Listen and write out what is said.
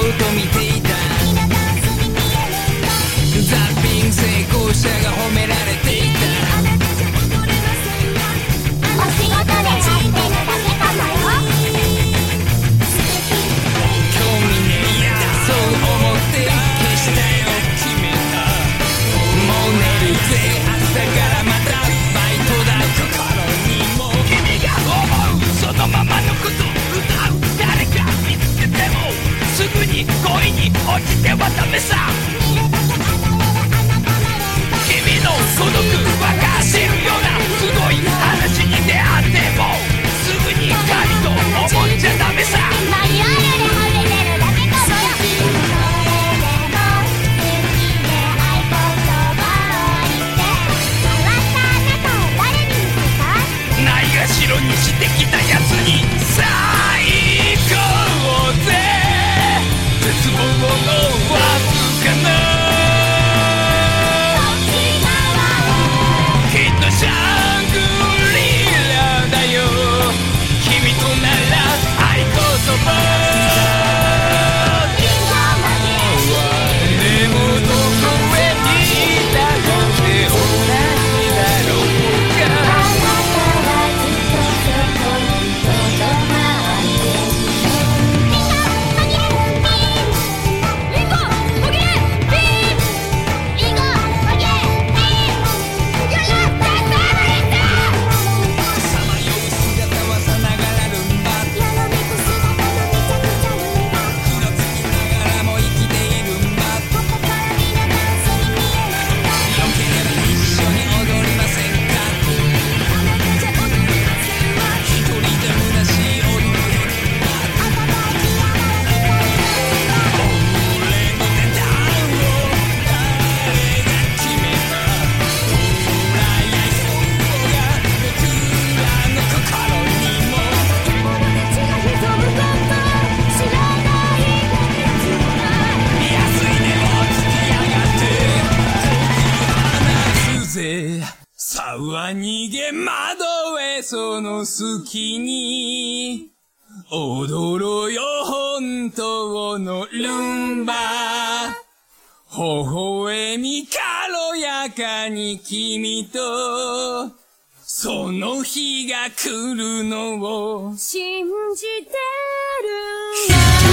と見ていた。ザッピング成功者が褒められていた。 お仕事で待ってるだけかもよ。 興味ねえやそう思って消したよ決めた。もう寝るぜ明日からまたバイトだ心にも。君が思うそのままのこと歌う誰か見つけてもすぐに恋に落ちてはダメさ。君の孤独分か知るようなすごい話に出会ってもすぐに神と思っちゃダメさ。 マニュアルで褒めてるだけかもよ。それでも好きで合言葉を言って変わったあなたを誰に見せた？ ないがしろにしてきたやつに最高ぜ絶望のわずかなきっとシャングリラだよ君となら合言葉。でもどこへ行ったって同じだろうか。 あなたはずっとそこにとどまってリンゴ紛れビームリンゴ紛れビームやらせてさまよう姿はさながらルンバ。 やらめく姿がめちゃくちゃルンバ。 気のつきながらも生きているんだ。 ここから見ればそうに見えるんだ。 よければ一緒に踊りませんか。 あなたじゃ踊りませんわ。 一人で虚しい踊りあなたが嫌われているんだ。 俺の値段を誰が決めた。ほらやいそこが僕らの心にも。 友達が潜むこと知らないやつは安いでもつきやがって離すぜ。さあ逃げ窓へその隙に踊ろうよ本当のルンバ。微笑み軽やかに君とその日が来るのを信じてるんだ。